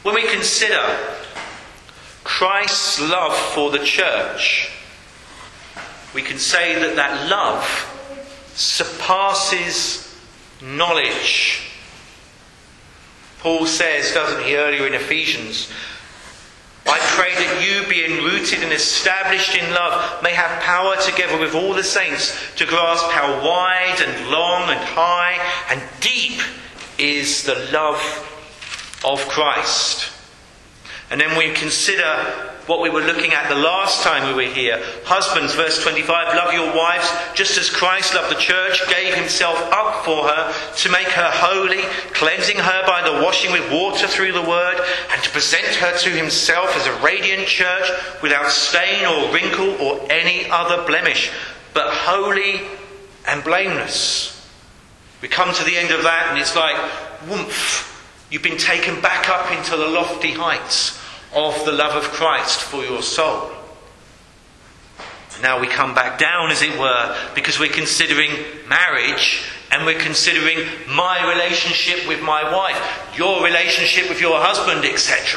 When we consider Christ's love for the church, we can say that that love surpasses knowledge. Paul says, doesn't he, earlier in Ephesians, I pray that you, being rooted and established in love, may have power together with all the saints to grasp how wide and long and high and deep is the love of Christ. And then we consider what we were looking at the last time we were here. Husbands, verse 25, love your wives just as Christ loved the church, gave himself up for her to make her holy, cleansing her by the washing with water through the word, and to present her to himself as a radiant church without stain or wrinkle or any other blemish, but holy and blameless. We come to the end of that and it's like, whoomph, you've been taken back up into the lofty heights of the love of Christ for your soul. Now we come back down, as it were, because we're considering marriage and we're considering my relationship with my wife, your relationship with your husband, etc.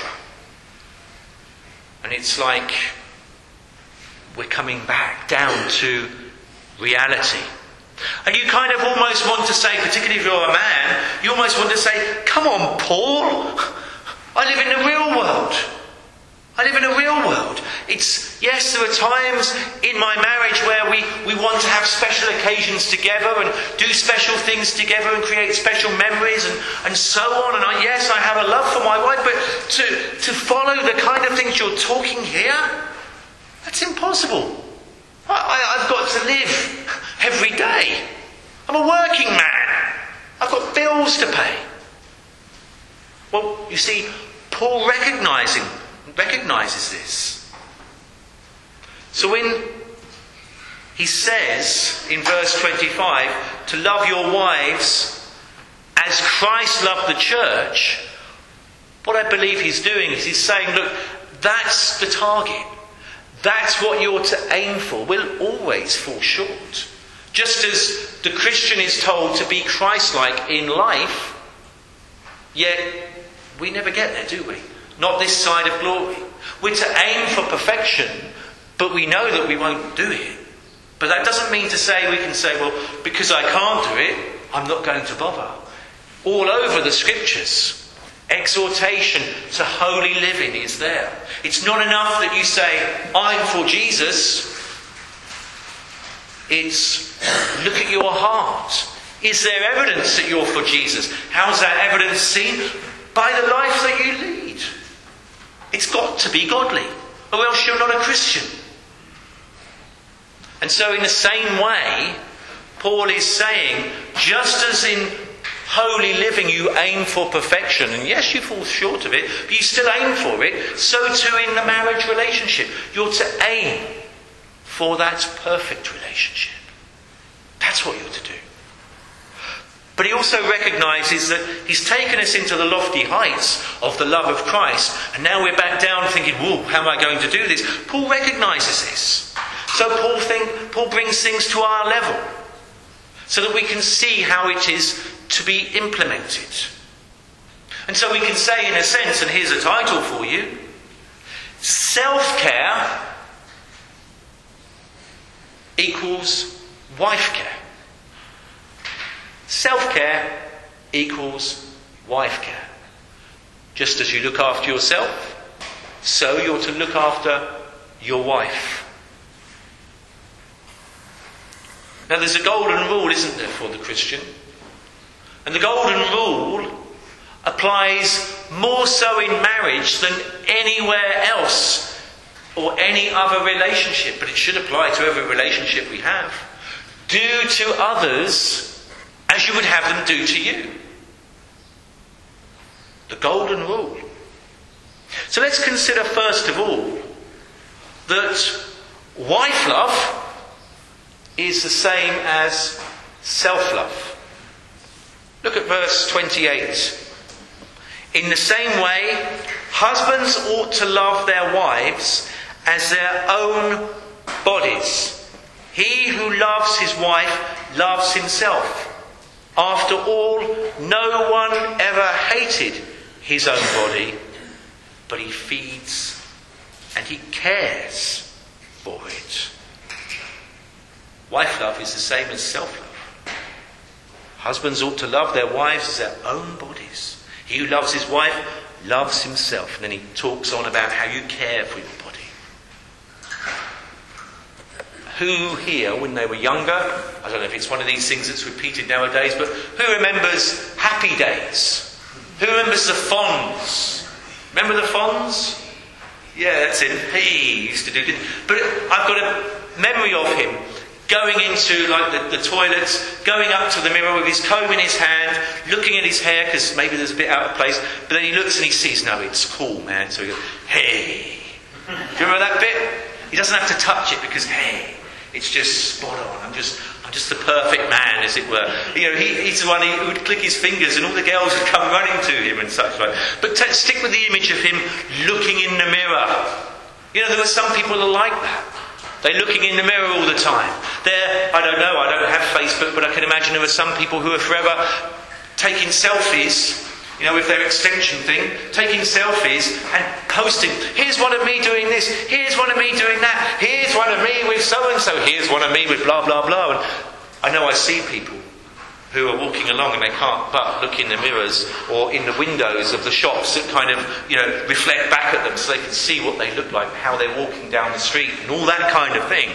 And it's like we're coming back down to reality. And you kind of almost want to say, particularly if you're a man, you almost want to say, come on, Paul, I live in the real world. I live in a real world. Yes, there are times in my marriage where we want to have special occasions together and do special things together and create special memories and so on. And yes, I have a love for my wife, but to follow the kind of things you're talking here, that's impossible. I've got to live every day. I'm a working man. I've got bills to pay. Well, you see, Paul recognizes this. So when he says in verse 25 to love your wives as Christ loved the church, what I believe he's doing is he's saying, look, that's the target. That's what you're to aim for. We'll always fall short. Just as the Christian is told to be Christ-like in life, yet we never get there, do we? Not this side of glory. We're to aim for perfection, but we know that we won't do it. But that doesn't mean to say we can say, well, because I can't do it, I'm not going to bother. All over the scriptures, exhortation to holy living is there. It's not enough that you say, I'm for Jesus. It's look at your heart. Is there evidence that you're for Jesus? How's that evidence seen? By the life that you lead. It's got to be godly, or else you're not a Christian. And so in the same way, Paul is saying, just as in holy living you aim for perfection, and yes, you fall short of it, but you still aim for it, so too in the marriage relationship. You're to aim for that perfect relationship. That's what you're to do. But he also recognises that he's taken us into the lofty heights of the love of Christ, and now we're back down thinking, whoa, how am I going to do this? Paul recognises this. So Paul brings things to our level, so that we can see how it is to be implemented. And so we can say, in a sense, and here's a title for you, self-care equals wife care. Self-care equals wife care. Just as you look after yourself, so you're to look after your wife. Now there's a golden rule, isn't there, for the Christian? And the golden rule applies more so in marriage than anywhere else or any other relationship, but it should apply to every relationship we have. Do to others as you would have them do to you. The golden rule. So let's consider first of all that wife love is the same as self-love. Look at verse 28. In the same way, husbands ought to love their wives as their own bodies. He who loves his wife loves himself. After all, no one ever hated his own body, but he feeds and he cares for it. Wife love is the same as self-love. Husbands ought to love their wives as their own bodies. He who loves his wife loves himself. And then he talks on about how you care for your body. Who here, when they were younger, I don't know if it's one of these things that's repeated nowadays, but who remembers happy days? Who remembers the Fonz? Remember the Fonz? Yeah, that's it. He used to do it. But I've got a memory of him going into the toilets, going up to the mirror with his comb in his hand, looking at his hair, because maybe there's a bit out of place, but then he looks and he sees, no, it's cool, man. So he goes, hey. Do you remember that bit? He doesn't have to touch it because, hey, it's just spot on. I'm just the perfect man, as it were. You know, he's the one who would click his fingers and all the girls would come running to him and such like. But stick with the image of him looking in the mirror. You know, there are some people that are like that. They're looking in the mirror all the time. I don't know, I don't have Facebook, but I can imagine there are some people who are forever taking selfies, you know, with their extension thing, taking selfies and posting, here's one of me doing this, here's one of me doing that, here's one of me with so-and-so, here's one of me with blah, blah, blah. And I know I see people who are walking along and they can't but look in the mirrors or in the windows of the shops that kind of, you know, reflect back at them so they can see what they look like, how they're walking down the street and all that kind of thing.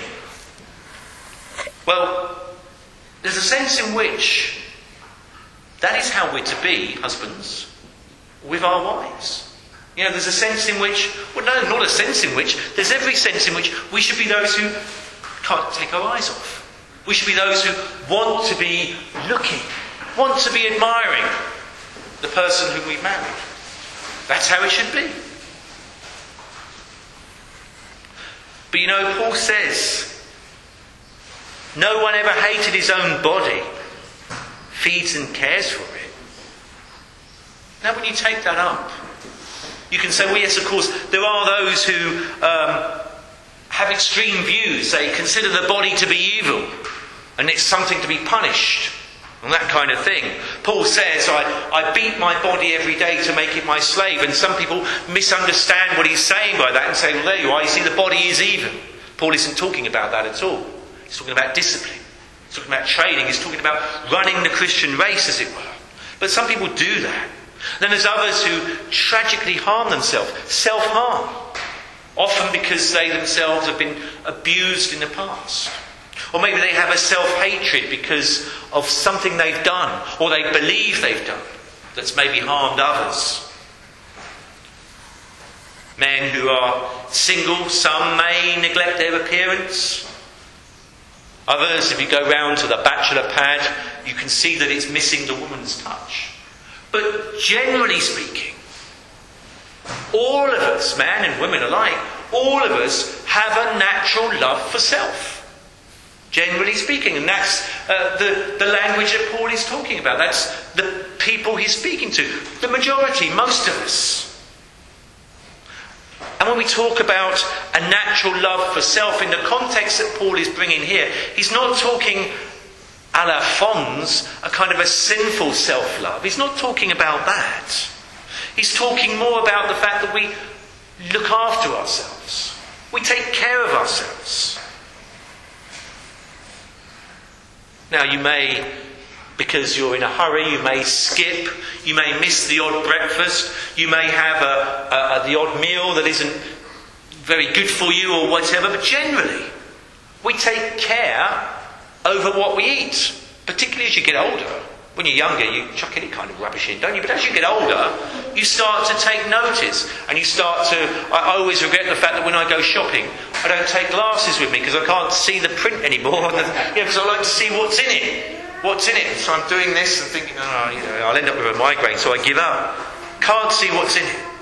Well, there's a sense in which that is how we're to be, husbands, with our wives. You know, there's a sense in which, well, no, not a sense in which, there's every sense in which we should be those who can't take our eyes off. We should be those who want to be looking, want to be admiring the person whom we've married. That's how it should be. But you know, Paul says, no one ever hated his own body, feeds and cares for it. Now when you take that up, you can say, well yes, of course, there are those who have extreme views. They consider the body to be evil and it's something to be punished and that kind of thing. Paul says, I beat my body every day to make it my slave. And some people misunderstand what he's saying by that and say, well, there you are, you see, the body is evil. Paul isn't talking about that at all. He's talking about discipline. He's talking about training. He's talking about running the Christian race, as it were. But some people do that. Then there's others who tragically harm themselves, self-harm, often because they themselves have been abused in the past. Or maybe they have a self-hatred because of something they've done, or they believe they've done, that's maybe harmed others. Men who are single, some may neglect their appearance. Others, if you go round to the bachelor pad, you can see that it's missing the woman's touch. But generally speaking, all of us, man and women alike, all of us have a natural love for self. Generally speaking, and that's the language that Paul is talking about. That's the people he's speaking to. The majority, most of us. And when we talk about a natural love for self in the context that Paul is bringing here, he's not talking a la Fonz, a kind of a sinful self-love. He's not talking about that. He's talking more about the fact that we look after ourselves. We take care of ourselves. Now you may, because you're in a hurry, you may skip, you may miss the odd breakfast, you may have the odd meal that isn't very good for you or whatever, but generally we take care over what we eat, particularly as you get older. When you're younger, you chuck any kind of rubbish in, don't you? But as you get older, you start to take notice, and you start to... I always regret the fact that when I go shopping, I don't take glasses with me because I can't see the print anymore. Because I like to see what's in it. What's in it? So I'm doing this and thinking, I'll end up with a migraine, so I give up. Can't see what's in it.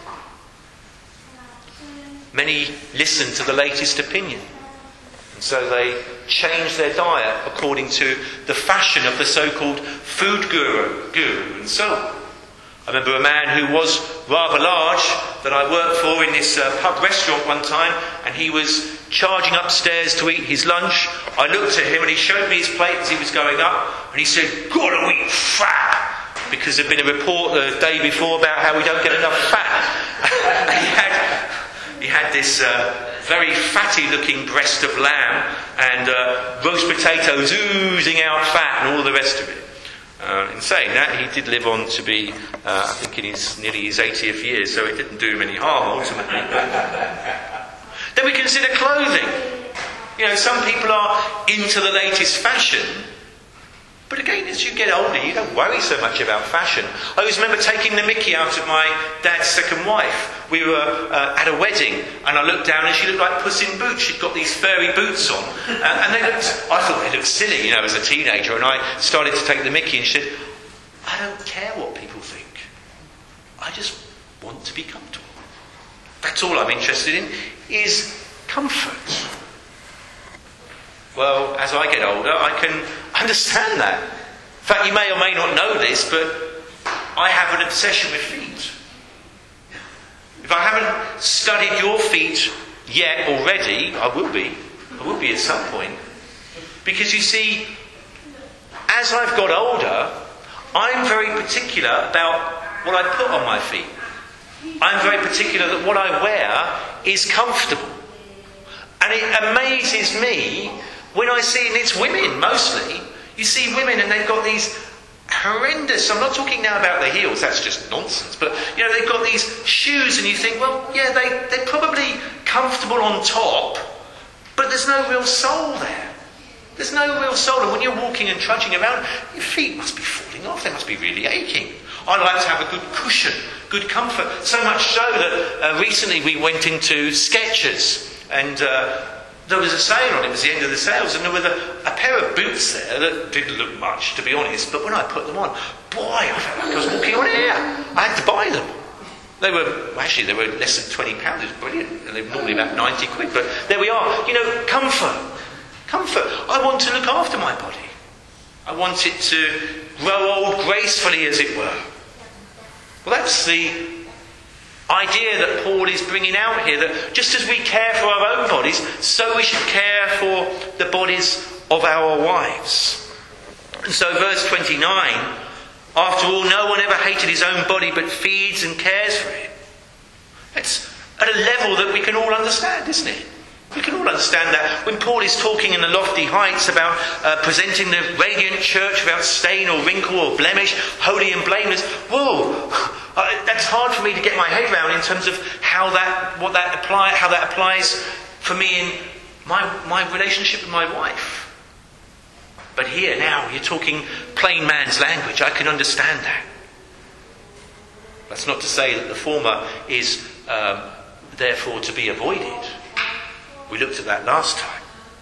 Many listen to the latest opinion. And so they change their diet according to the fashion of the so-called food guru and so on. I remember a man who was rather large that I worked for in this pub restaurant one time, and he was charging upstairs to eat his lunch. I looked at him and he showed me his plate as he was going up, and he said, "Gotta eat fat." because there'd been a report the day before about how we don't get enough fat. He had this very fatty-looking breast of lamb and roast potatoes oozing out fat and all the rest of it. In saying that, he did live on to be, I think, in nearly his 80th year, so it didn't do him any harm ultimately. Then we consider clothing. You know, some people are into the latest fashion, but again, as you get older, you don't worry so much about fashion. I always remember taking the mickey out of my dad's second wife. We were at a wedding, and I looked down, and she looked like Puss in Boots. She'd got these furry boots on, and I thought they looked silly, you know, as a teenager. And I started to take the mickey, and she said, "I don't care what people think. I just want to be comfortable. That's all I'm interested in, is comfort." Well, as I get older, I can understand that. In fact, you may or may not know this, but I have an obsession with feet. If I haven't studied your feet yet already, I will be at some point. Because you see, as I've got older, I'm very particular about what I put on my feet. I'm very particular that what I wear is comfortable. And it amazes me when I see, and it's women mostly, you see women and they've got these horrendous, I'm not talking now about the heels, that's just nonsense, but you know, they've got these shoes and you think, well, yeah, they're probably comfortable on top, but there's no real sole there. There's no real sole, and when you're walking and trudging around, your feet must be falling off, they must be really aching. I like to have a good cushion, good comfort, so much so that recently we went into Skechers, and there was a sale on it. It was the end of the sales, and there was a pair of boots there that didn't look much, to be honest, but when I put them on, boy, I felt like I was walking on air. I had to buy them. They were less than £20. It was brilliant, and they were normally about 90 quid, but there we are. You know, comfort. I want to look after my body. I want it to grow old gracefully, as it were. Well, that's the idea that Paul is bringing out here, that just as we care for our own bodies, so we should care for the bodies of our wives. And so verse 29, after all, no one ever hated his own body but feeds and cares for it. It's at a level that we can all understand, isn't it? We can all understand that when Paul is talking in the lofty heights about presenting the radiant church without stain or wrinkle or blemish, holy and blameless. Whoa! That's hard for me to get my head around in terms of how that applies for me in my relationship with my wife. But here now, you're talking plain man's language. I can understand that. That's not to say that the former is therefore to be avoided. We looked at that last time.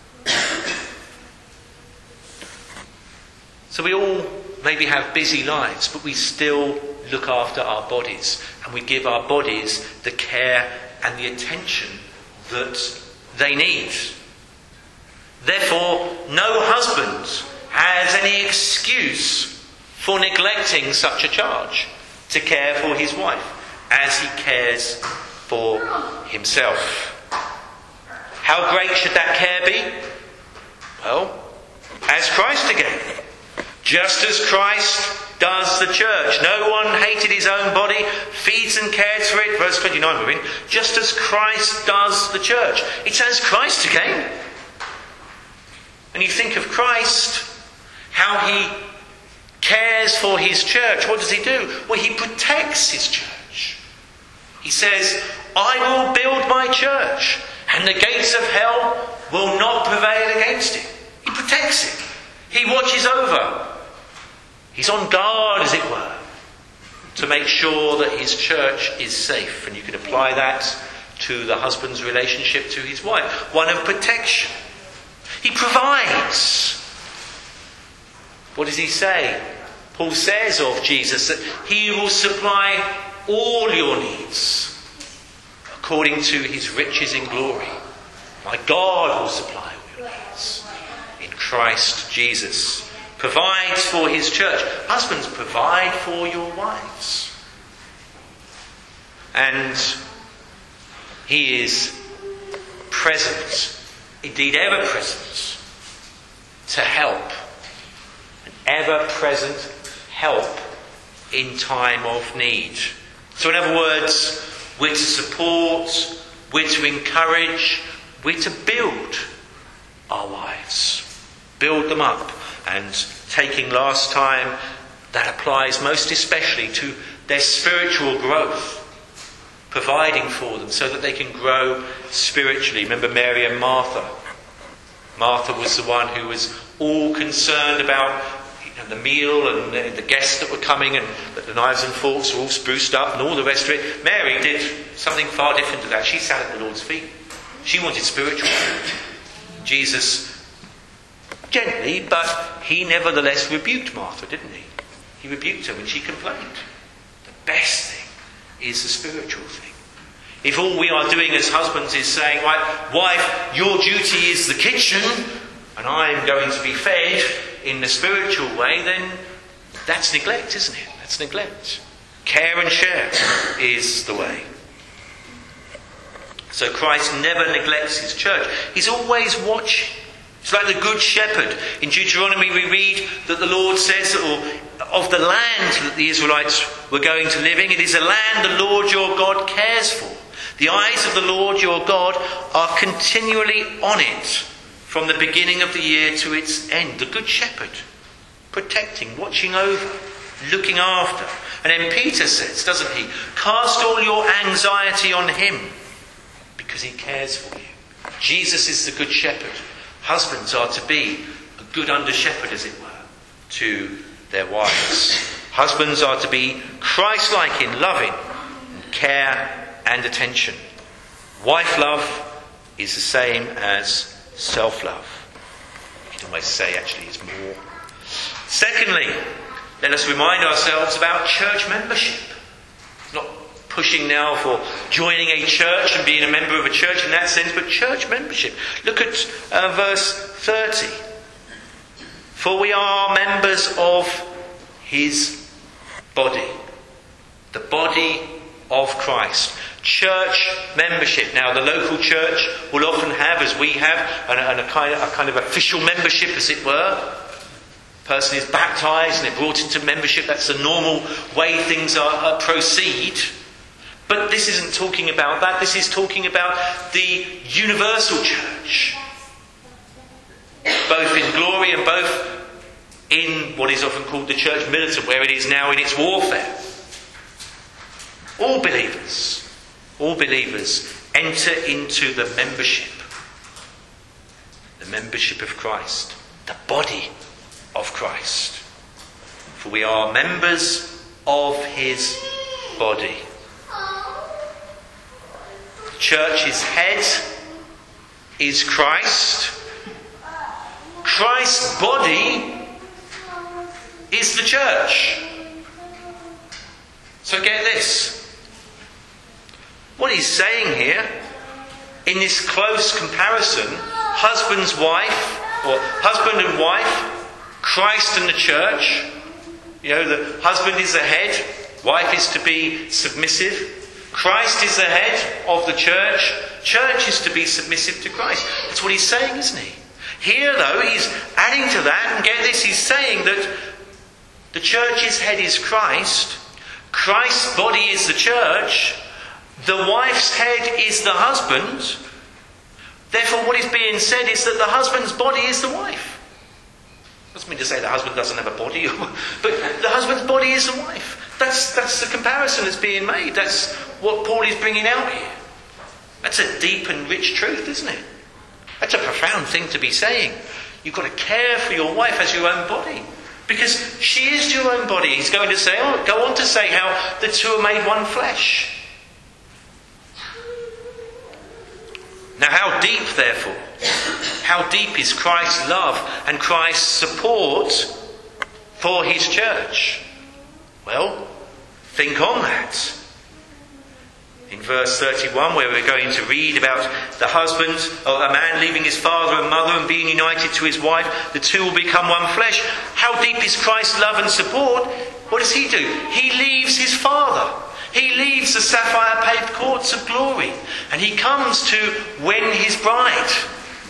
So we all maybe have busy lives, but we still look after our bodies, and we give our bodies the care and the attention that they need. Therefore, no husband has any excuse for neglecting such a charge, to care for his wife as he cares for himself. How great should that care be? Well, as Christ again. Just as Christ does the church. No one hated his own body, feeds and cares for it. Verse 29 we're in. Just as Christ does the church. It's as Christ again. And you think of Christ, how he cares for his church. What does he do? Well, he protects his church. He says, I will build my church, and the gates of hell will not prevail against it. He protects it. He watches over. He's on guard, as it were, to make sure that his church is safe. And you can apply that to the husband's relationship to his wife. One of protection. He provides. What does he say? Paul says of Jesus that he will supply all your needs according to his riches in glory. My God will supply all your needs in Christ Jesus. Provides for his church. Husbands, provide for your wives. And he is present, indeed ever present, to help. An ever present help in time of need. So in other words, we're to support, we're to encourage, we're to build our wives. Build them up. And taking last time, that applies most especially to their spiritual growth. Providing for them so that they can grow spiritually. Remember Mary and Martha. Martha was the one who was all concerned about the meal and the guests that were coming, and that the knives and forks were all spruced up and all the rest of it. Mary did something far different to that. She sat at the Lord's feet. She wanted spiritual food. Jesus, gently, but he nevertheless rebuked Martha, didn't he? He rebuked her when she complained. The best thing is the spiritual thing. If all we are doing as husbands is saying, right, wife, your duty is the kitchen, and I'm going to be fed in the spiritual way, then that's neglect, isn't it? That's neglect. Care and share is the way. So Christ never neglects his church. He's always watching. It's like the Good Shepherd. In Deuteronomy we read that the Lord says of the land that the Israelites were going to live in, it is a land the Lord your God cares for. The eyes of the Lord your God are continually on it from the beginning of the year to its end. The Good Shepherd, protecting, watching over, looking after. And then Peter says, doesn't he, cast all your anxiety on him because he cares for you. Jesus is the Good Shepherd. Husbands are to be a good under-shepherd, as it were, to their wives. Husbands are to be Christ-like in loving and care and attention. Wife love is the same as self-love. You can almost say actually it's more. Secondly, let us remind ourselves about church membership. Not pushing now for joining a church and being a member of a church in that sense, but church membership. Look at verse 30. For we are members of his body. The body of Christ. Church membership. Now the local church will often have, as we have, a kind of official membership, as it were. Person is baptised and they're brought into membership. That's the normal way things proceed. But this isn't talking about that. This is talking about the universal church. Both in glory and both in what is often called the church militant, where it is now in its warfare. All believers enter into the membership of Christ, the body of Christ. For we are members of his body. The church's head is Christ. Christ's body is the church. So get this. What he's saying here, in this close comparison, husband's wife, or husband and wife, Christ and the church. You know, the husband is the head, wife is to be submissive. Christ is the head of the church. Church is to be submissive to Christ. That's what he's saying, isn't he? Here, though, he's adding to that, and get this, he's saying that the church's head is Christ, Christ's body is the church, the wife's head is the husband. Therefore, what is being said is that the husband's body is the wife. Doesn't mean to say the husband doesn't have a body, but the husband's body is the wife. That's the comparison that's being made. That's what Paul is bringing out here. That's a deep and rich truth, isn't it? That's a profound thing to be saying. You've got to care for your wife as your own body. Because she is your own body. He's going to say, go on to say how the two are made one flesh. Now how deep, therefore, how deep is Christ's love and Christ's support for his church? Well, think on that. In verse 31, where we're going to read about the husband, or a man leaving his father and mother and being united to his wife, the two will become one flesh. How deep is Christ's love and support? What does he do? He leaves his father. He leaves the sapphire-paved courts of glory, and he comes to win his bride.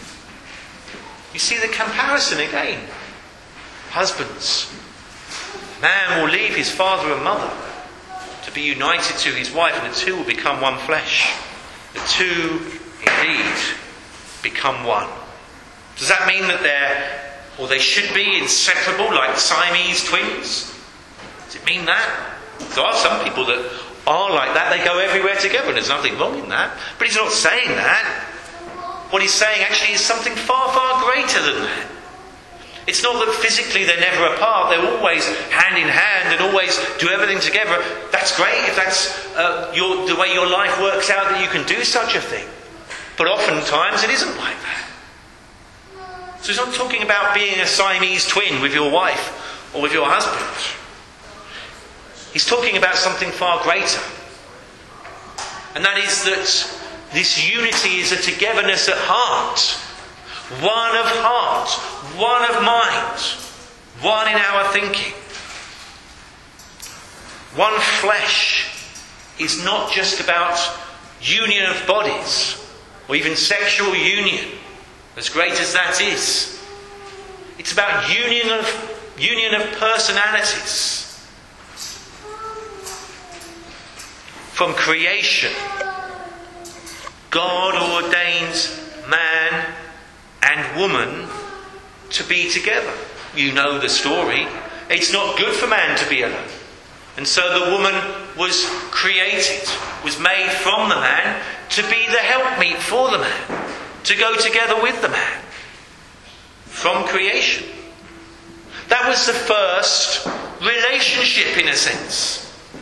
You see the comparison again. Husbands, Man will leave his father and mother to be united to his wife, and the two will become one flesh. The two indeed become one. Does that mean that they should be inseparable like Siamese twins? Does it mean that? There are some people that are like that. They go everywhere together, and there's nothing wrong in that. But he's not saying that. What he's saying actually is something far, far greater than that. It's not that physically they're never apart. They're always hand in hand and always do everything together. That's great if that's the way your life works out, that you can do such a thing. But oftentimes it isn't like that. So he's not talking about being a Siamese twin with your wife or with your husband. He's talking about something far greater. And that is that this unity is a togetherness at heart. One of heart, one of mind, one in our thinking. One flesh is not just about union of bodies or even sexual union, as great as that is. It's about union of personalities. From creation, God ordains man and woman to be together. You know the story. It's not good for man to be alone. And so the woman was created, was made from the man to be the helpmeet for the man, to go together with the man. From creation. That was the first relationship in a sense.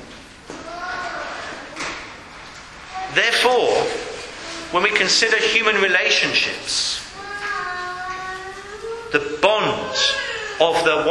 Therefore, when we consider human relationships, the bond of the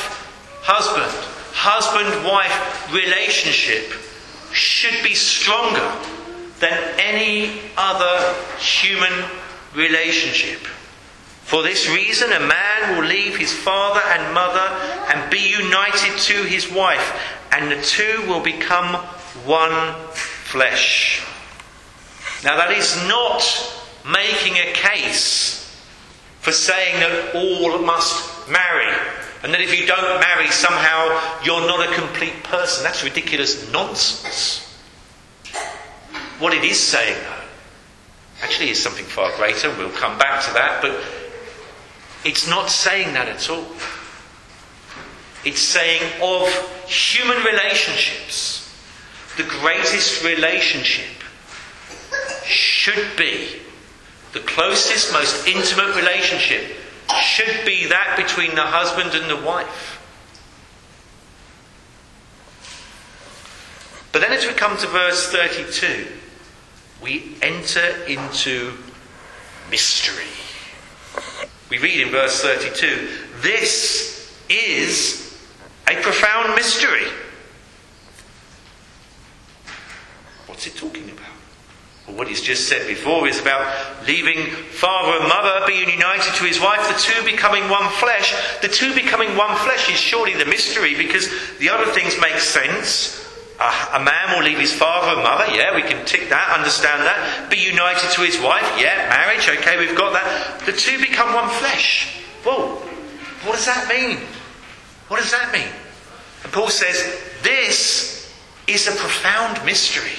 husband-wife relationship should be stronger than any other human relationship. For this reason, a man will leave his father and mother and be united to his wife, and the two will become one flesh. Now, that is not making a case for saying that all must marry, and that if you don't marry, somehow you're not a complete person. That's ridiculous nonsense. What it is saying, though, actually is something far greater. We'll come back to that, but it's not saying that at all. It's saying of human relationships, the greatest relationship should be, the closest, most intimate relationship should be that between the husband and the wife. But then as we come to verse 32, we enter into mystery. We read in verse 32, this is a profound mystery. What's it talking about? Well, what he's just said before is about leaving father and mother, being united to his wife, the two becoming one flesh. The two becoming one flesh is surely the mystery, because the other things make sense. A man will leave his father and mother, yeah, we can tick that, understand that. Be united to his wife, yeah, marriage, okay, we've got that. The two become one flesh. Whoa, what does that mean? What does that mean? And Paul says, this is a profound mystery.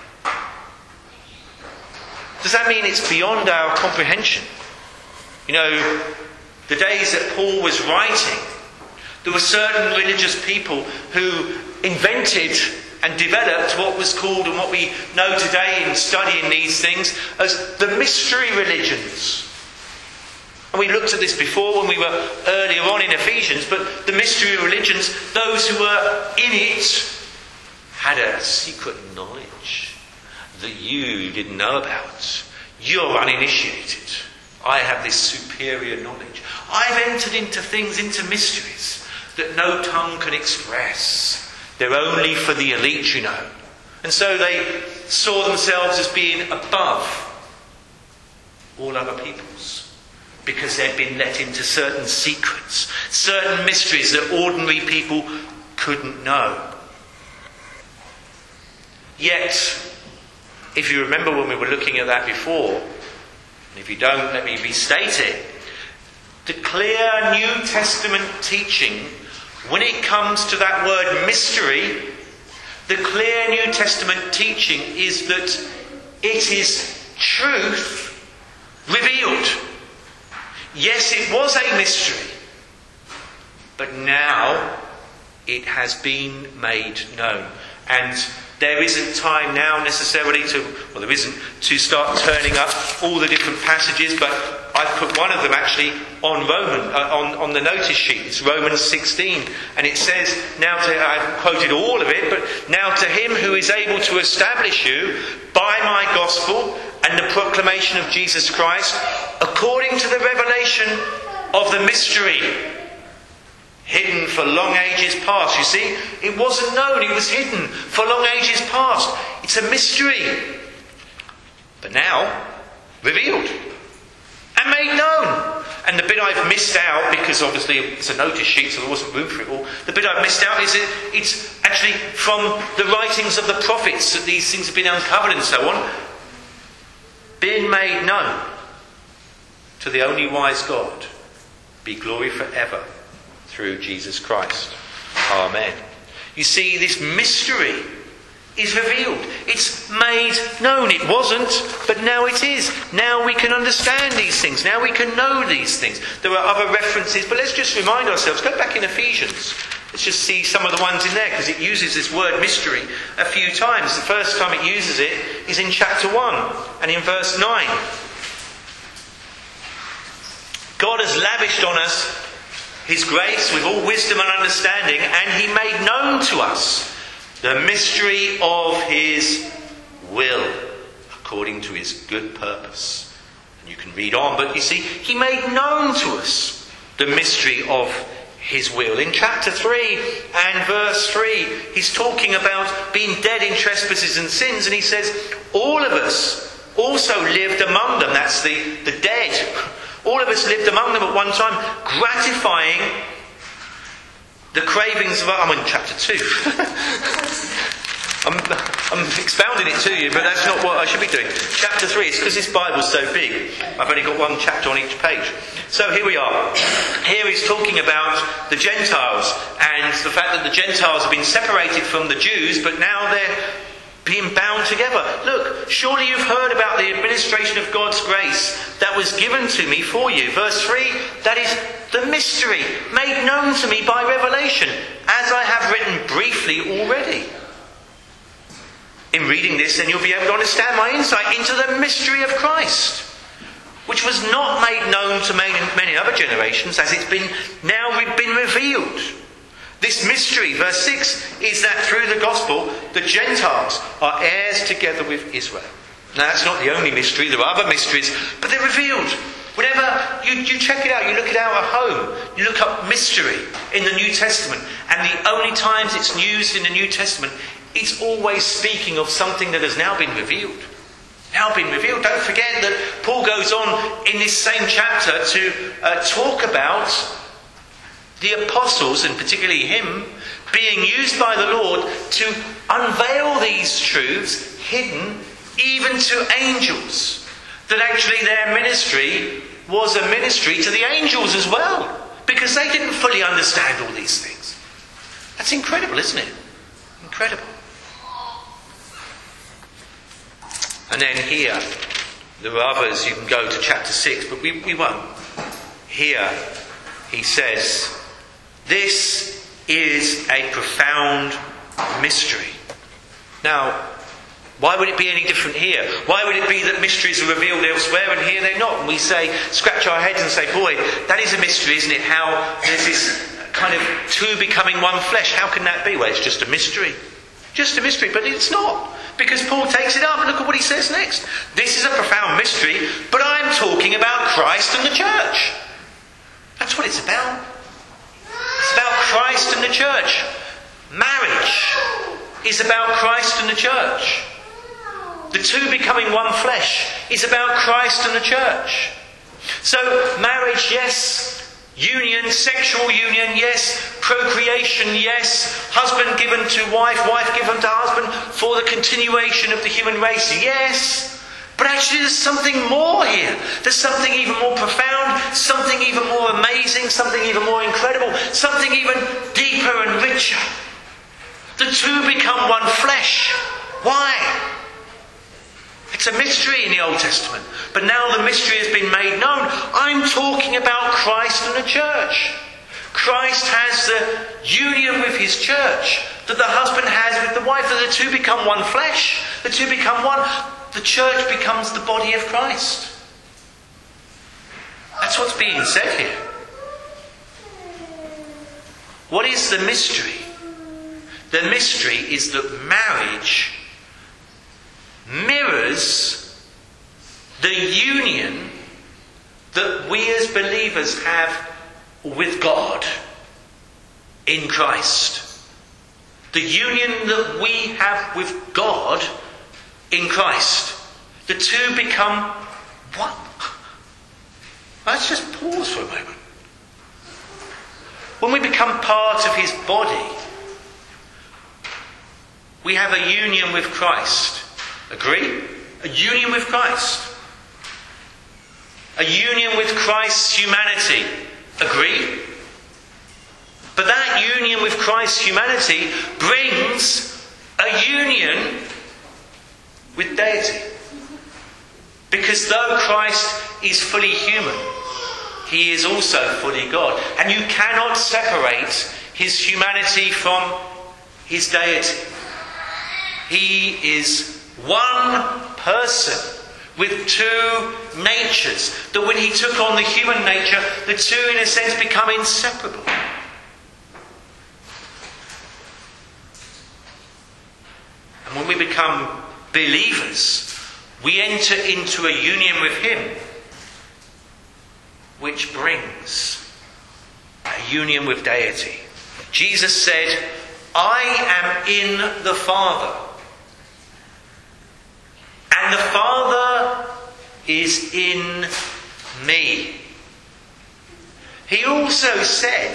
Does that mean it's beyond our comprehension? You know, the days that Paul was writing, there were certain religious people who invented and developed what was called, and what we know today in studying these things, as the mystery religions. And we looked at this before when we were earlier on in Ephesians, but the mystery religions, those who were in it, had a secret knowledge that you didn't know about. You're uninitiated. I have this superior knowledge. I've entered into things, into mysteries that no tongue can express. They're only for the elite, you know. And so they saw themselves as being above all other peoples, because they'd been let into certain secrets, certain mysteries that ordinary people couldn't know. Yet, if you remember when we were looking at that before, and if you don't, let me restate it. The clear New Testament teaching when it comes to that word mystery, the clear New Testament teaching is that it is truth revealed. Yes, it was a mystery, but now it has been made known. And there isn't time now necessarily to start turning up all the different passages, but I've put one of them actually on on the notice sheet. It's Romans 16, and it says, I've quoted all of it, but now to him who is able to establish you by my gospel and the proclamation of Jesus Christ, according to the revelation of the mystery, hidden for long ages past. You see, it wasn't known, it was hidden for long ages past. It's a mystery. But now, revealed and made known. And the bit I've missed out, because obviously it's a notice sheet so there wasn't room for it all, the bit I've missed out is it's actually from the writings of the prophets that these things have been uncovered and so on. Been made known to the only wise God. Be glory forever through Jesus Christ. Amen. You see, this mystery is revealed. It's made known. It wasn't, but now it is. Now we can understand these things. Now we can know these things. There are other references, but let's just remind ourselves. Go back in Ephesians. Let's just see some of the ones in there, because it uses this word mystery a few times. The first time it uses it is in chapter 1 and in verse 9. God has lavished on us His grace with all wisdom and understanding, and He made known to us the mystery of His will, according to His good purpose. And you can read on, but you see, He made known to us the mystery of His will. In chapter 3 and verse 3, He's talking about being dead in trespasses and sins, and He says, all of us also lived among them. That's the dead. All of us lived among them at one time, gratifying the cravings of... I'm in chapter 2. I'm expounding it to you, but that's not what I should be doing. Chapter 3, it's because this Bible's so big. I've only got one chapter on each page. So here we are. Here he's talking about the Gentiles and the fact that the Gentiles have been separated from the Jews, but now they're being bound together. Look, surely you've heard about the administration of God's grace that was given to me for you. Verse 3, that is the mystery made known to me by revelation, as I have written briefly already. In reading this, then you'll be able to understand my insight into the mystery of Christ, which was not made known to many other generations, as it's been revealed. This mystery, verse 6, is that through the gospel, the Gentiles are heirs together with Israel. Now, that's not the only mystery. There are other mysteries, but they're revealed. Whenever you check it out, you look it out at home, you look up mystery in the New Testament, and the only times it's used in the New Testament, it's always speaking of something that has now been revealed. Now been revealed. Don't forget that Paul goes on in this same chapter to talk about the apostles, and particularly him, being used by the Lord to unveil these truths hidden even to angels. That actually their ministry was a ministry to the angels as well, because they didn't fully understand all these things. That's incredible, isn't it? Incredible. And then here, there are others. You can go to chapter 6, but we won't. Here, he says, this is a profound mystery. Now, why would it be any different here? Why would it be that mysteries are revealed elsewhere and here they're not? And we say, scratch our heads and say, boy, that is a mystery, isn't it? How there's this kind of two becoming one flesh. How can that be? Well, it's just a mystery. Just a mystery, but it's not. Because Paul takes it up and look at what he says next. This is a profound mystery, but I'm talking about Christ and the church. That's what it's about. It's about Christ and the church. Marriage is about Christ and the church. The two becoming one flesh is about Christ and the church. So marriage, yes. Union, sexual union, yes. Procreation, yes. Husband given to wife, wife given to husband for the continuation of the human race, yes. But actually there's something more here. There's something even more profound, something even more amazing, something even more incredible, something even deeper and richer. The two become one flesh. Why? It's a mystery in the Old Testament. But now the mystery has been made known. I'm talking about Christ and the church. Christ has the union with his church that the husband has with the wife. That the two become one flesh. The two become one. The church becomes the body of Christ. That's what's being said here. What is the mystery? The mystery is that marriage mirrors the union that we as believers have with God in Christ. The union that we have with God in Christ. The two become one. Let's just pause for a moment. When we become part of his body, we have a union with Christ. Agree? A union with Christ. A union with Christ's humanity. Agree? But that union with Christ's humanity brings a union with deity. Because though Christ is fully human, he is also fully God. And you cannot separate his humanity from his deity. He is one person with two natures. That when he took on the human nature, the two in a sense become inseparable. And when we become believers, we enter into a union with him, which brings a union with deity. Jesus said, I am in the Father, and the Father is in me. He also said,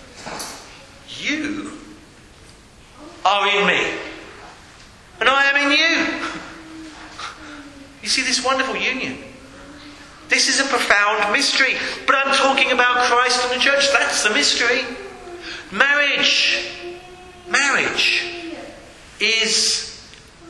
you are in me, and I am in you. You see this wonderful union. This is a profound mystery. But I'm talking about Christ and the church. That's the mystery. Marriage is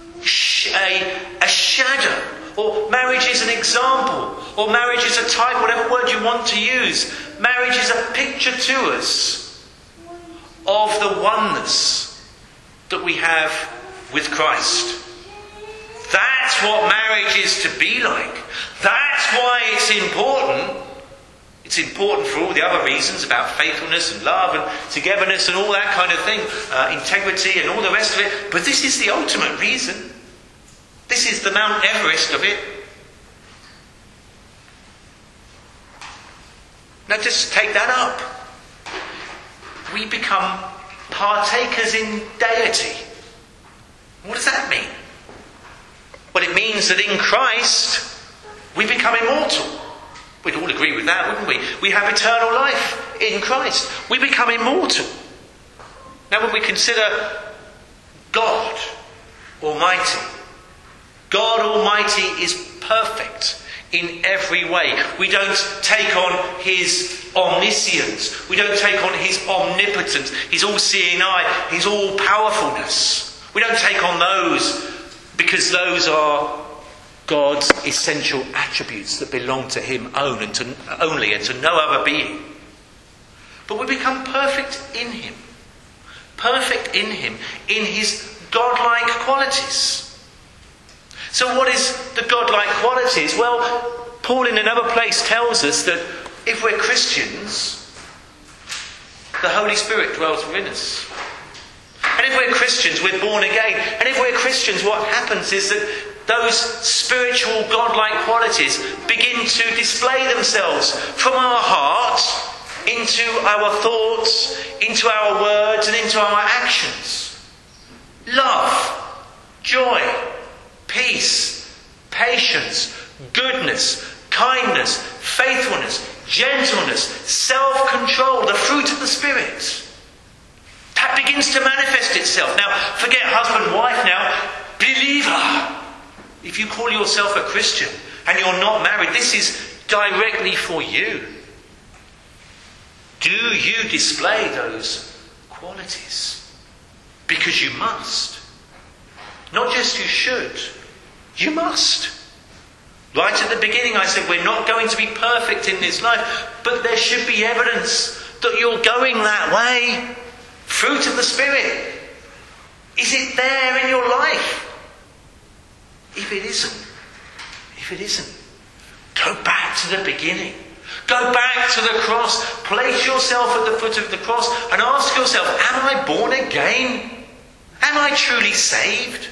a shadow. Or marriage is an example. Or marriage is a type, whatever word you want to use. Marriage is a picture to us of the oneness that we have with Christ. That's what marriage is to be like. That's why it's important. It's important for all the other reasons about faithfulness and love and togetherness and all that kind of thing, integrity and all the rest of it. But this is the ultimate reason. This is the Mount Everest of it. Now just take that up. We become partakers in deity. What does that mean? Well, it means that in Christ we become immortal. We'd all agree with that, wouldn't we? We have eternal life in Christ. We become immortal. Now when we consider God Almighty, God Almighty is perfect in every way. We don't take on his omniscience. We don't take on his omnipotence, his all-seeing eye, his all-powerfulness. We don't take on those because those are God's essential attributes that belong to him only and to no other being. But we become perfect in him. Perfect in him, in his godlike qualities. So what is the godlike qualities? Well, Paul in another place tells us that if we're Christians, the Holy Spirit dwells within us. And if we're Christians, we're born again. And if we're Christians, what happens is that those spiritual godlike qualities begin to display themselves from our hearts into our thoughts, into our words and into our actions. Love, joy, peace, patience, goodness, kindness, faithfulness, gentleness, self-control, the fruit of the Spirit. That begins to manifest itself. Now, forget husband and wife now. Believer. If you call yourself a Christian and you're not married, this is directly for you. Do you display those qualities? Because you must. Not just you should, you must. Right at the beginning I said we're not going to be perfect in this life, but there should be evidence that you're going that way. Fruit of the Spirit. Is it there in your life? If it isn't, go back to the beginning. Go back to the cross. Place yourself at the foot of the cross and ask yourself, am I born again? Am I truly saved?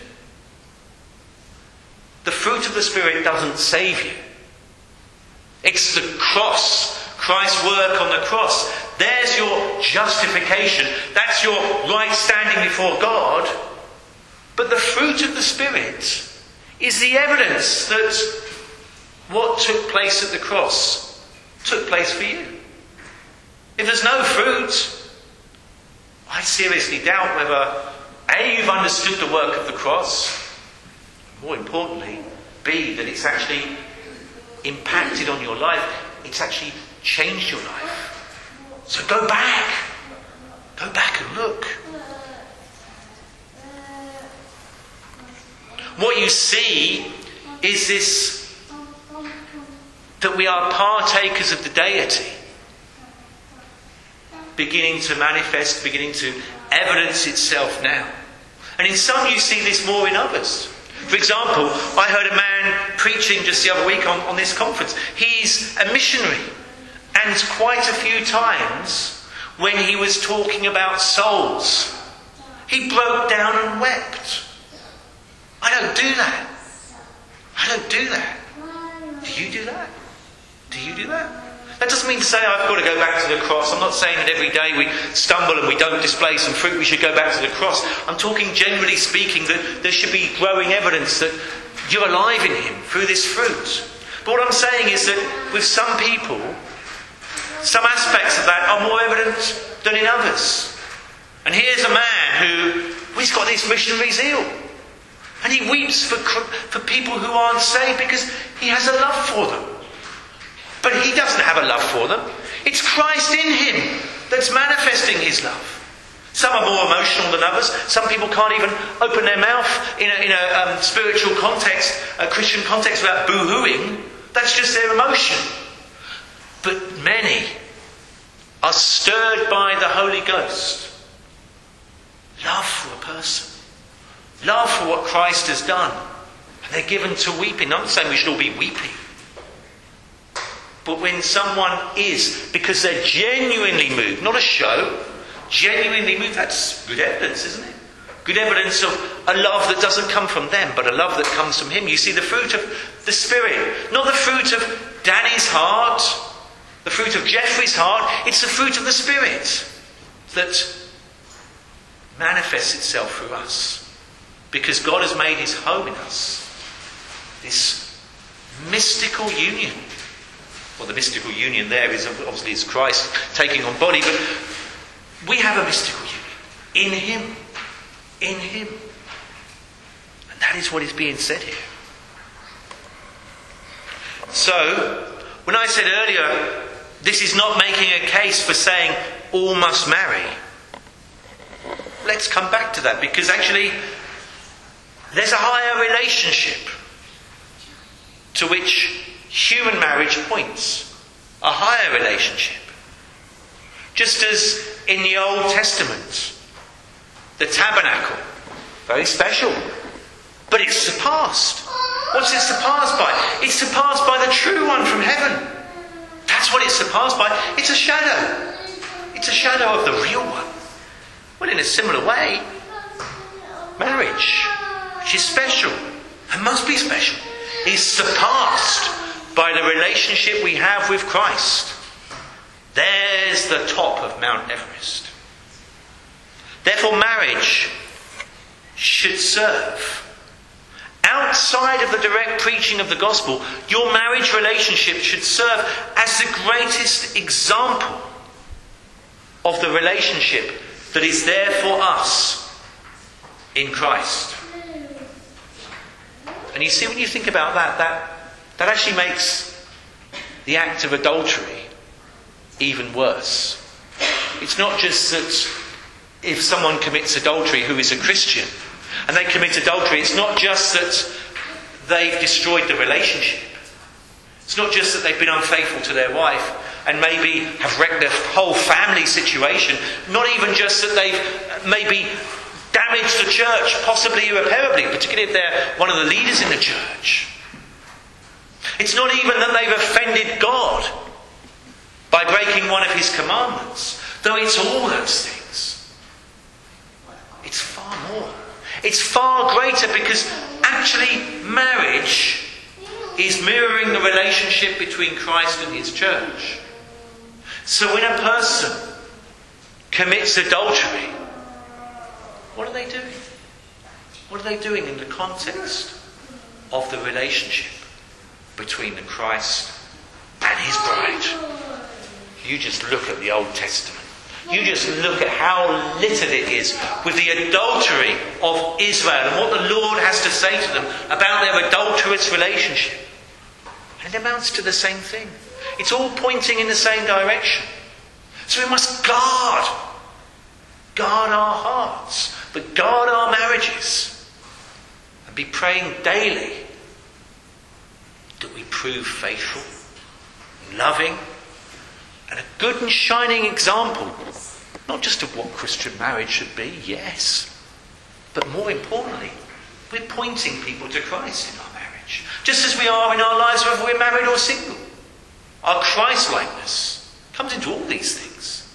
The fruit of the Spirit doesn't save you. It's the cross, Christ's work on the cross. There's your justification. That's your right standing before God. But the fruit of the Spirit is the evidence that what took place at the cross took place for you. If there's no fruit, I seriously doubt whether A, you've understood the work of the cross, more importantly, B, that it's actually impacted on your life, it's actually changed your life. So go back and look. What you see is this, that we are partakers of the deity, beginning to manifest, beginning to evidence itself now. And in some you see this more in others. For example, I heard a man preaching just the other week on this conference. He's a missionary, and quite a few times when he was talking about souls, he broke down and wept. I don't do that. Do you do that? Do you do that? That doesn't mean to say I've got to go back to the cross. I'm not saying that every day we stumble and we don't display some fruit, we should go back to the cross. I'm talking generally speaking that there should be growing evidence that you're alive in Him through this fruit. But what I'm saying is that with some people, some aspects of that are more evident than in others. And here's a man he's got this missionary zeal. And he weeps for people who aren't saved because he has a love for them. But he doesn't have a love for them. It's Christ in him that's manifesting his love. Some are more emotional than others. Some people can't even open their mouth in a spiritual context, a Christian context, without boo-hooing. That's just their emotion. But many are stirred by the Holy Ghost. Love for a person. Love for what Christ has done. And they're given to weeping. I'm not saying we should all be weeping. But when someone is, because they're genuinely moved, not a show, genuinely moved, that's good evidence, isn't it? Good evidence of a love that doesn't come from them, but a love that comes from Him. You see the fruit of the Spirit, not the fruit of Danny's heart, the fruit of Jeffrey's heart. It's the fruit of the Spirit that manifests itself through us. Because God has made His home in us. This mystical union. Well, the mystical union there is obviously is Christ taking on body, but we have a mystical union in Him. In Him. And that is what is being said here. So, when I said earlier, this is not making a case for saying all must marry. Let's come back to that, because actually there's a higher relationship to which human marriage points. A higher relationship. Just as in the Old Testament, the tabernacle, very special, but it's surpassed. What's it surpassed by? It's surpassed by the true one from heaven. That's what it's surpassed by. It's a shadow. It's a shadow of the real one. Well, in a similar way, marriage, which is special and must be special, is surpassed by the relationship we have with Christ. There's the top of Mount Everest. Therefore, marriage should serve. Outside of the direct preaching of the gospel, your marriage relationship should serve as the greatest example of the relationship that is there for us in Christ. And you see, when you think about that actually makes the act of adultery even worse. It's not just that if someone commits adultery who is a Christian, and they commit adultery, it's not just that they've destroyed the relationship. It's not just that they've been unfaithful to their wife and maybe have wrecked their whole family situation. Not even just that they've maybe damaged the church, possibly irreparably, particularly if they're one of the leaders in the church. It's not even that they've offended God by breaking one of his commandments, though it's all those things. It's far more. It's far greater, because actually marriage is mirroring the relationship between Christ and his church. So when a person commits adultery, what are they doing? What are they doing in the context of the relationship between the Christ and his bride? You just look at the Old Testament. You just look at how littered it is with the adultery of Israel and what the Lord has to say to them about their adulterous relationship. And it amounts to the same thing. It's all pointing in the same direction. So we must guard our hearts, but guard our marriages, and be praying daily that we prove faithful, loving, and a good and shining example, not just of what Christian marriage should be, yes, but more importantly, we're pointing people to Christ in our marriage, just as we are in our lives whether we're married or single. Our Christ-likeness comes into all these things.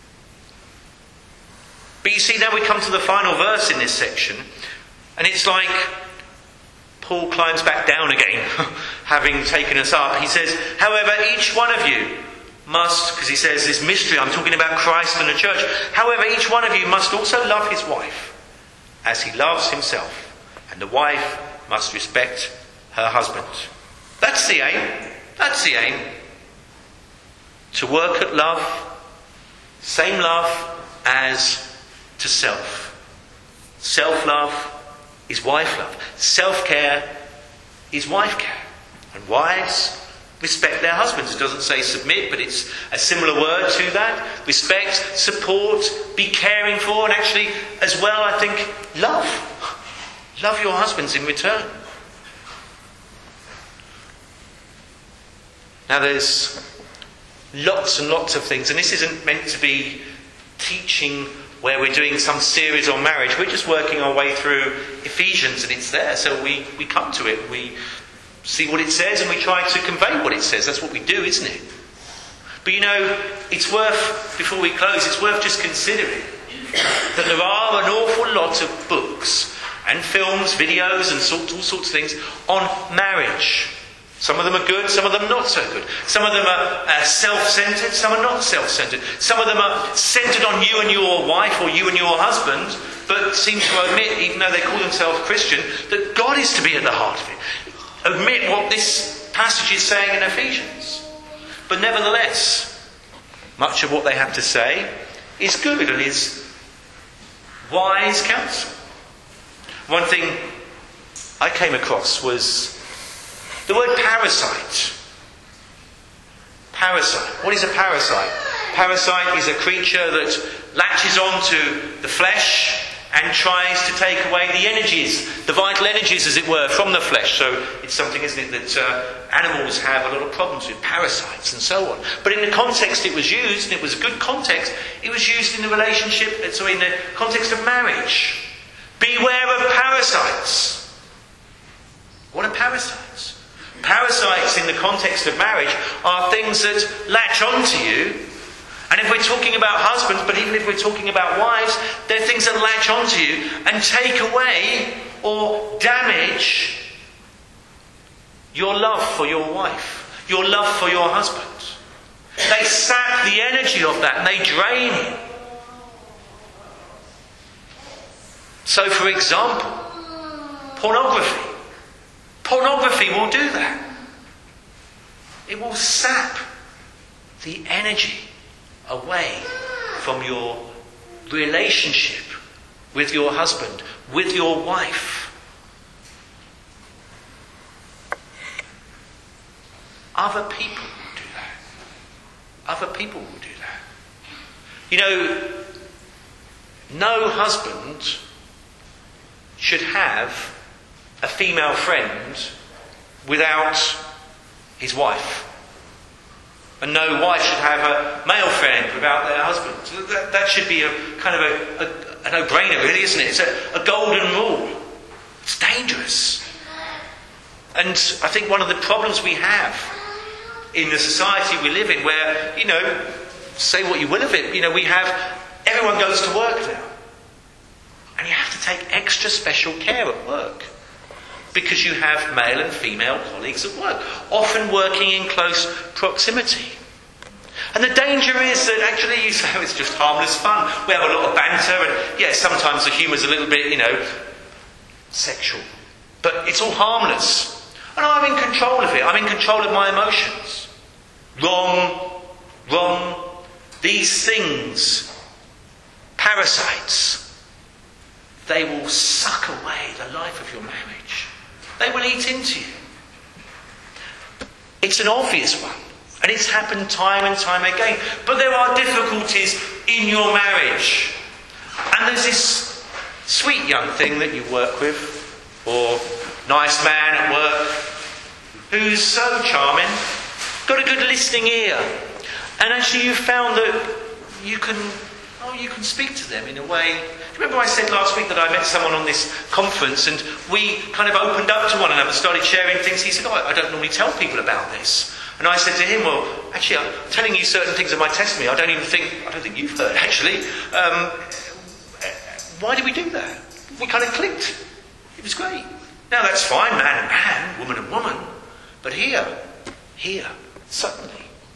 But you see, now we come to the final verse in this section, and it's like Paul climbs back down again, having taken us up. He says, however, each one of you must, because he says this mystery, I'm talking about Christ and the church. However, each one of you must also love his wife as he loves himself, and the wife must respect her husband. That's the aim. That's the aim. To work at love, same love as to self. Self-love is wife love. Self-care is wife care. And wives respect their husbands. It doesn't say submit, but it's a similar word to that. Respect, support, be caring for, and actually, as well, I think, love. Love your husbands in return. Now there's lots and lots of things, and this isn't meant to be teaching where we're doing some series on marriage. We're just working our way through Ephesians, and it's there, so we come to it. We see what it says and we try to convey what it says. That's what we do, isn't it? But you know, it's worth, before we close, it's worth just considering that there are an awful lot of books and films, videos and all sorts of things on marriage. Some of them are good, some of them not so good. Some of them are self-centred, some are not self-centred. Some of them are centred on you and your wife or you and your husband, but seem to omit, even though they call themselves Christian, that God is to be at the heart of it. Omit what this passage is saying in Ephesians. But nevertheless, much of what they have to say is good and is wise counsel. One thing I came across was the word parasite. Parasite. What is a parasite? Parasite is a creature that latches onto the flesh and tries to take away the energies, the vital energies, as it were, from the flesh. So it's something, isn't it, that animals have a lot of problems with, parasites and so on. But in the context it was used, and it was a good context, it was used in the relationship, so in the context of marriage. Beware of parasites. What are parasites? Parasites in the context of marriage are things that latch onto you. And if we're talking about husbands, but even if we're talking about wives, they're things that latch onto you and take away or damage your love for your wife, your love for your husband. They sap the energy of that and they drain it. So, for example, pornography. Pornography will do that. It will sap the energy away from your relationship with your husband, with your wife. other people will do that. Other people will do that. You know, no husband should have a female friend without his wife. And no wife should have a male friend without their husband. So that should be a kind of a no-brainer, really, isn't it? It's a golden rule. It's dangerous. And I think one of the problems we have in the society we live in, where, you know, say what you will of it, you know, everyone goes to work now. And you have to take extra special care at work. Because you have male and female colleagues at work, often working in close proximity. And the danger is that actually you say, oh, it's just harmless fun. We have a lot of banter, and yes, sometimes the humour's a little bit, you know, sexual. But it's all harmless. And I'm in control of it. I'm in control of my emotions. Wrong. These things, parasites, they will suck away the life of your marriage. They will eat into you. It's an obvious one. And it's happened time and time again. But there are difficulties in your marriage. And there's this sweet young thing that you work with, or nice man at work, who's so charming, got a good listening ear. And actually you've found that you can speak to them in a way. Remember I said last week that I met someone on this conference and we kind of opened up to one another, started sharing things. He said, I don't normally tell people about this. And I said to him, well, actually I'm telling you certain things in my testimony I don't think you've heard actually. Why did we do that? We kind of clicked. It was great. Now that's fine, man and man, woman and woman. But here, suddenly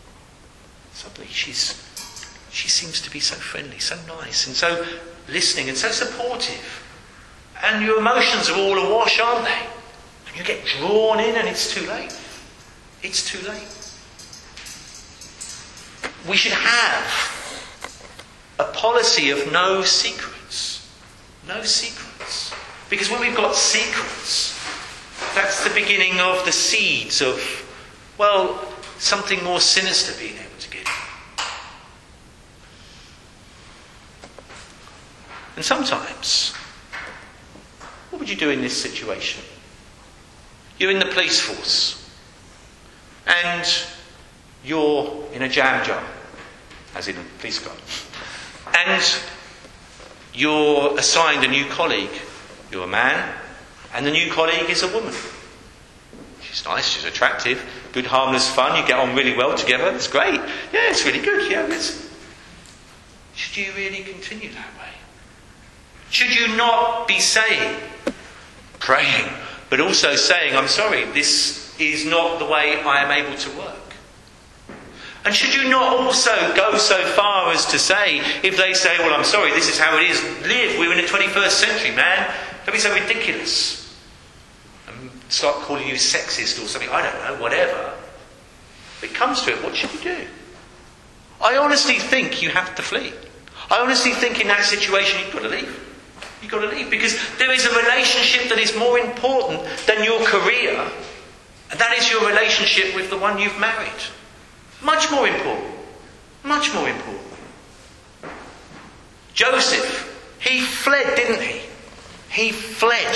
she seems to be so friendly, so nice, and so listening, and so supportive. And your emotions are all awash, aren't they? And you get drawn in, and it's too late. It's too late. We should have a policy of no secrets. No secrets. Because when we've got secrets, that's the beginning of the seeds of, well, something more sinister being able to get in. And sometimes, what would you do in this situation? You're in the police force, and you're in a jam jar, as in police car, and you're assigned a new colleague. You're a man, and the new colleague is a woman. She's nice, she's attractive, good harmless fun, you get on really well together, it's great. Yeah, it's really good. Yeah, should you really continue that way? Should you not be praying, but also saying, I'm sorry, this is not the way I am able to work? And should you not also go so far as to say, if they say, well, I'm sorry, this is how it is, live, we're in the 21st century, man, don't be so ridiculous. And start calling you sexist or something, I don't know, whatever. If it comes to it, what should you do? I honestly think you have to flee. I honestly think in that situation you've got to leave. You've got to leave, because there is a relationship that is more important than your career, and that is your relationship with the one you've married. Much more important. Much more important. Joseph, he fled, didn't he? He fled.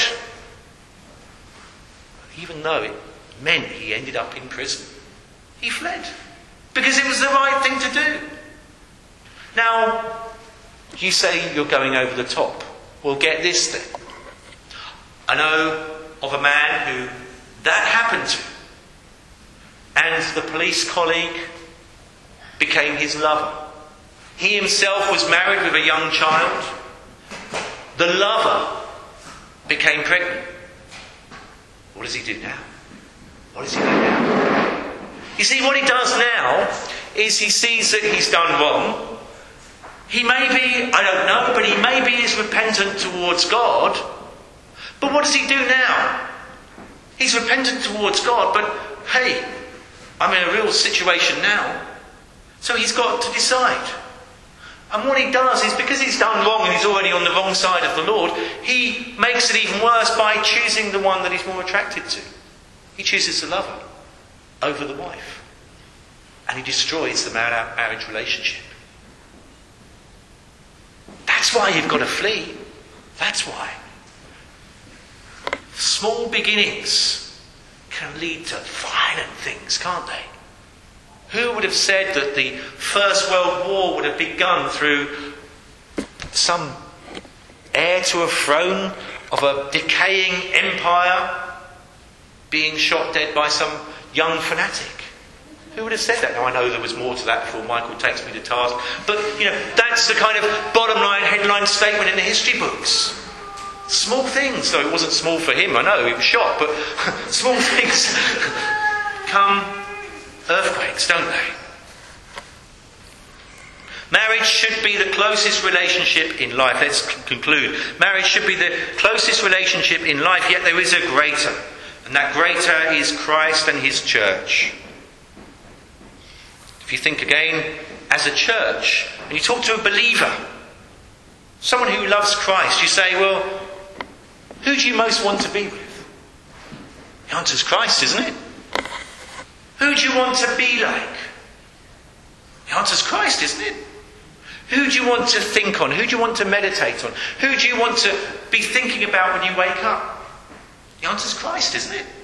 Even though it meant he ended up in prison. He fled. Because it was the right thing to do. Now, you say you're going over the top. Well, get this then. I know of a man who that happened to. And the police colleague became his lover. He himself was married with a young child. The lover became pregnant. What does he do now? What does he do now? You see, what he does now is he sees that he's done wrong. He may be, I don't know, but he maybe is repentant towards God. But what does he do now? He's repentant towards God, but hey, I'm in a real situation now. So he's got to decide. And what he does is, because he's done wrong and he's already on the wrong side of the Lord, he makes it even worse by choosing the one that he's more attracted to. He chooses the lover over the wife. and he destroys the marriage relationship. That's why you've got to flee. That's why. Small beginnings can lead to violent things, can't they? Who would have said that the First World War would have begun through some heir to a throne of a decaying empire being shot dead by some young fanatic? Who would have said that? Now, I know there was more to that before Michael takes me to task. But, that's the kind of bottom line, headline statement in the history books. Small things, though it wasn't small for him, I know, he was shot, but small things come earthquakes, don't they? Marriage should be the closest relationship in life. Let's conclude. Marriage should be the closest relationship in life, yet there is a greater. And that greater is Christ and his church. If you think again, as a church, and you talk to a believer, someone who loves Christ, you say, well, who do you most want to be with? The answer is Christ, isn't it? Who do you want to be like? The answer is Christ, isn't it? Who do you want to think on? Who do you want to meditate on? Who do you want to be thinking about when you wake up? The answer is Christ, isn't it?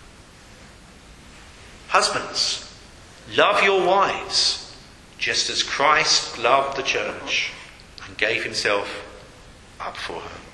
Husbands, love your wives, just as Christ loved the church and gave himself up for her.